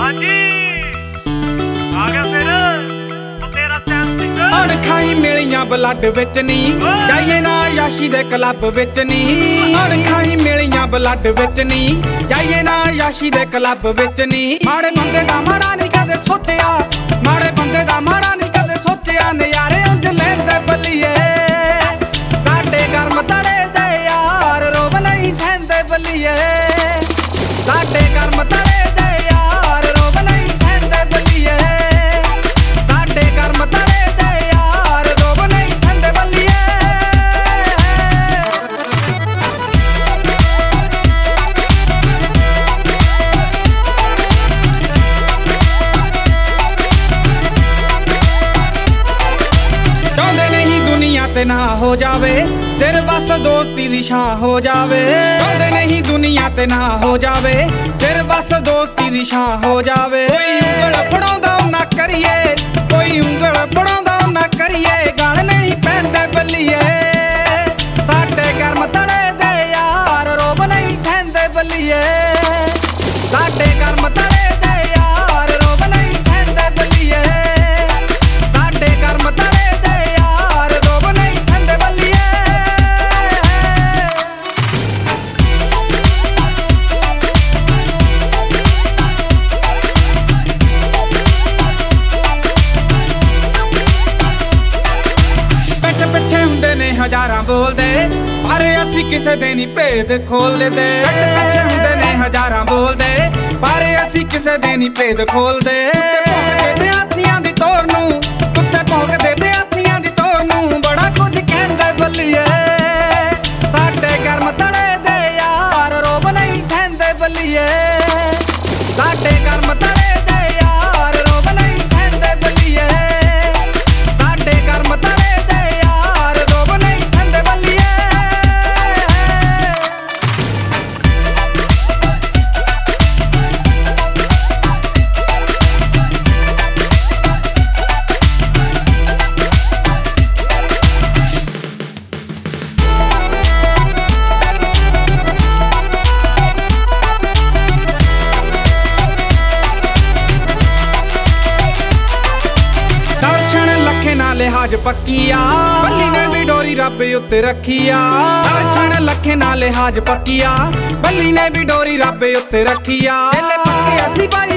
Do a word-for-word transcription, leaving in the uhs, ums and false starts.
ਅਣਖਾਈ ਮਿਲੀਆਂ ਬਲੱਡ ਵਿੱਚ ਨੀ ਜਾਈਏ ਨਾ ਯਾਸ਼ੀ ਦੇ ਕਲੱਬ ਵਿੱਚ ਨੀ। ਅਣਖਾਈ ਮਿਲੀਆਂ ਬਲੱਡ ਵਿੱਚ ਨੀ ਜਾਈਏ ਨਾ ਯਾਸ਼ੀ ਦੇ ਕਲੱਬ ਵਿੱਚ ਨੀ। ਮਾੜੇ ਬੰਦੇ ਦਾ ਮਾੜਾ ਨਹੀਂ ਕਦੇ ਸੋਚਿਆ, ਮਾੜੇ ਬੰਦੇ ਦਾ ਮਾੜਾ ਨਹੀਂ ਕਦੇ ਸੋਚਿਆ। ਨਜ਼ਾਰੇ ਉਂਝ ਲੈਂਦੇ ਬੱਲੀਏ ਸਾਡੇ ਕਰਮ ਤੜੇ ਦੇ ਯਾਰ ਰੋਬ ਨਹੀਂ ਸਹਿੰਦੇ ਬੱਲੀਏ। ਸਾਡੇ ਕਰਮ ਤੜੇ ਦੇ ਯਾਰ ਰੋਬ ਨਹੀਂ ਸਹਿੰਦੇ ਬੱਲੀਏ। ਸਾਡੇ ਕਰਮ ਤੜੇ ਤੇ ਨਾ ਹੋ ਜਾਵੇ ਸਿਰ ਬਸ ਦੋਸਤੀ ਦੀ ਛਾਂ ਹੋ ਜਾਵੇ। ਚਾਹੁੰਦੇ ਨਹੀਂ ਦੁਨੀਆ ਤੇ ਨਾ ਹੋ ਜਾਵੇ ਸਿਰ ਬਸ ਦੋਸਤੀ ਦੀ ਛਾਂ ਹੋ ਜਾਵੇ। ਕੋਈ ਉਂਗਲ ਫੜਾਉਂਦਾ ਨਾ ਕਰੀਏ, ਕੋਈ ਉਂਗਲ ਫੜਾਉਂਦਾ ਨਾ ਕਰੀਏ। ਗਲ ਨਹੀਂ ਪੈਂਦੇ ਬੱਲੀਏ ਸਾਡੇ ਕਰਮ ਤੜੇ ਦੇ ਯਾਰ ਰੋਬ ਨਹੀਂ ਸਹਿੰਦੇ ਬੱਲੀਏ। ਸਾਡੇ ਕਰਮ ਤੜੇ ਦੇ ਯਾਰ ਰੋਬ ਨਹੀਂ ਸਹਿੰਦੇ ਬੱਲੀਏ। ਸਾਡੇ ਕਰਮ ਤੜੇ ਹਜ਼ਾਰਾਂ ਬੋਲਦੇ ਪਰ ਅਸੀਂ ਕਿਸੇ ਦੇ ਨਹੀਂ ਭੇਦ ਖੋਲਦੇ। ਪਿੱਛੇ ਹੁੰਦੇ ਨੇ ਹਜ਼ਾਰਾਂ ਬੋਲਦੇ ਪਰ ਅਸੀਂ ਕਿਸੇ ਦੇ ਨਹੀਂ ਭੇਦ ਖੋਲਦੇ। ਕੁੱਤੇ ਹਾਥੀਆਂ ਦੀ ਤੋਰ ਨੂੰ, ਕੁੱਤੇ ਭੌਂਕਦੇ ਤੇ ਹਾਥੀਆਂ ਦੀ ਤੋਰ ਨੂੰ। ਬੜਾ ਕੁਝ ਕਹਿੰਦੇ ਬੱਲੀਏ ਸਾਡੇ ਕਰਮ ਤੜੇ ਦੇ ਯਾਰ ਰੋਬ ਨਹੀਂ ਸਹਿੰਦੇ ਬੱਲੀਏ। ਸਾਡੇ ਕਰਮ ਤੜੇ ਦੇ ਯਾਰ ਰੋਬ ਨਹੀਂ ਸਹਿੰਦੇ ਬੱਲੀਏ। ਸਾਡੇ ਕਰਮ ਤੜੇ ਲਿਹਾਜ ਪੱਕੀਆ ਬੱਲੀ ਨੇ ਵੀ ਡੋਰੀ ਰੱਬ ਉੱਤੇ ਰੱਖੀਆ। ਦਰਸ਼ਨ ਲੱਖੇ ਨਾਲ ਲਿਹਾਜ ਪੱਕੀਆ ਬੱਲੀ ਨੇ ਵੀ ਡੋਰੀ ਰੱਬ ਉੱਤੇ ਰੱਖੀਆ। ਪੱਕੇ ਅਸੀਂ